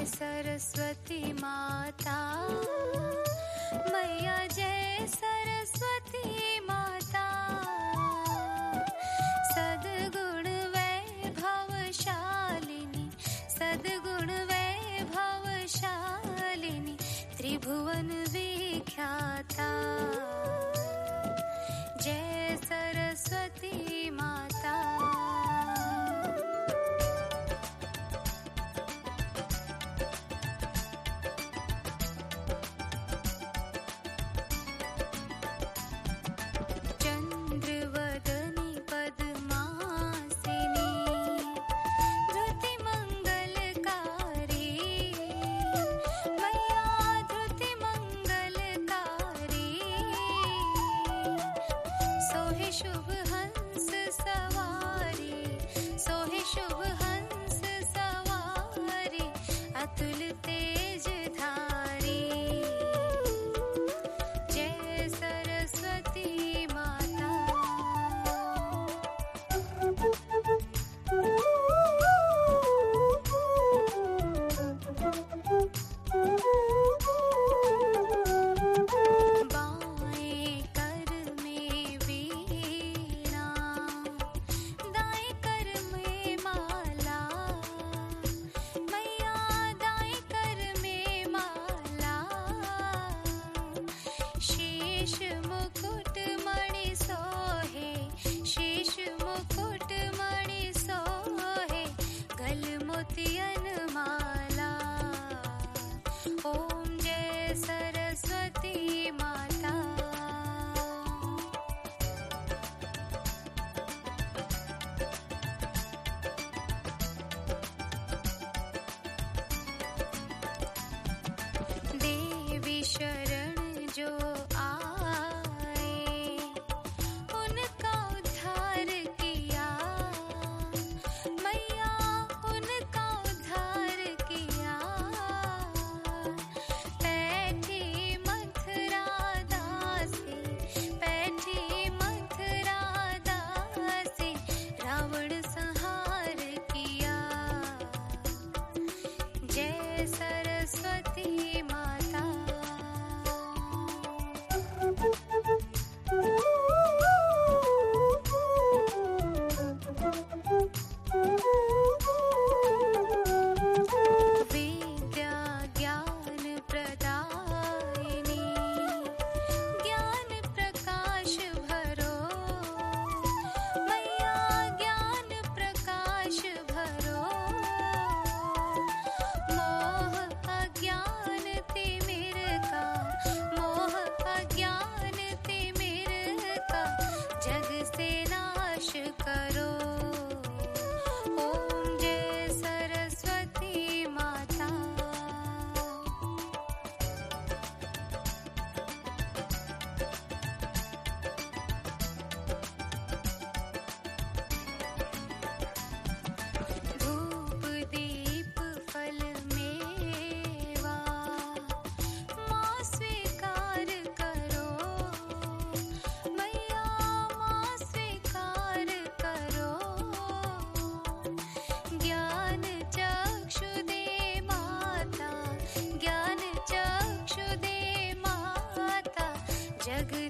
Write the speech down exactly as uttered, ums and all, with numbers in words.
सरस्वती माता, मैया जय सरस्वती माता। सद्गुण वैभवशालिनी, सद्गुण वैभवशालिनी, त्रिभुवन विख्याता, जय सरस्वती माता। शुभ हंस सवारी, सोहे शुभ हंस सवारी, अतुल तेज धारी, जय सरस्वती माता। शरण जो आए उनका उद्धार किया, मैया उनका उद्धार किया। बैठी मथुरा दासी, बैठी मथुरा दासी, रावण संहार किया, जय सरस्वती माता। विद्या ज्ञान प्रदायिनी, ज्ञान प्रकाश भरो, मैया ज्ञान प्रकाश भरो। मोह अज्ञान तिमिर का, मोह अज्ञान तिमिर का, जग से नाश करो, ओम जय सरस्वती माता। धूप दीप फल मेवा, माँ स्वीकार करो, मैया माँ स्वीकार करो। ज्ञान चक्षु दे माता, ज्ञान चक्षु दे माता, जग